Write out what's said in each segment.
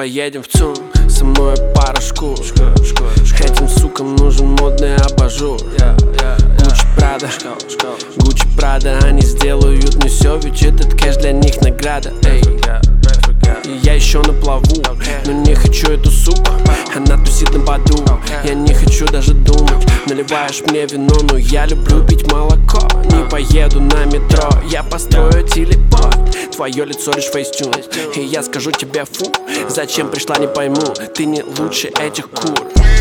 поедем в ЦУМ, со мной пара шкур. Этим сукам нужен модный абажур. Гуччи Прада, они сделают мне все, ведь этот кэш для них награда. И я еще на плаву, но не хочу эту суку, она тусит на баду. Я не хочу даже думать, наливаешь мне вино, но я люблю пить молоко. Не поеду на метро, я построю телепорт. Твое лицо лишь фейстюн, и я скажу тебе фу. Зачем пришла, не пойму, ты не лучше этих кур.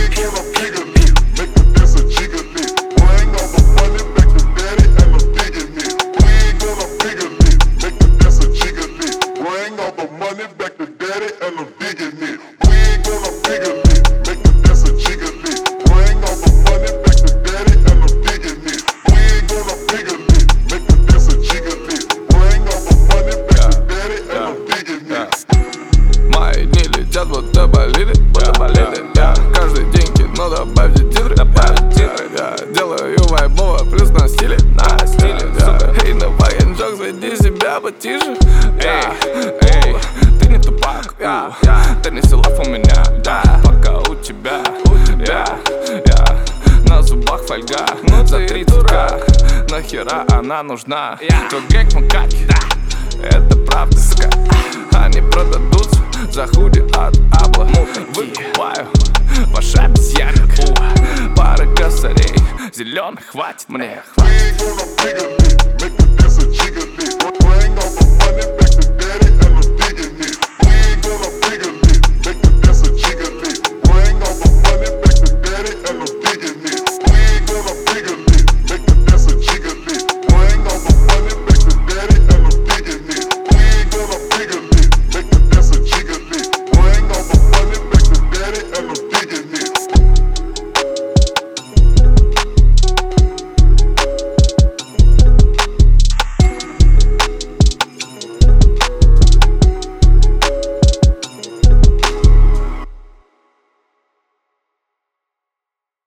Будто болели, каждый день кино добавьте титры, я делаю вайбово плюс на стиле, сука. Эй, давай, Джокс, веди себя потише. Эй, ты не тупак, ты не силав у меня, пока у тебя, на зубах фольга, за 30к, нахера она нужна? Твой гэг макаки, это правда, сука. Они продадутся за худи от Абла. Выкупаю ваш обезьянник, пары косарей зеленых хватит мне.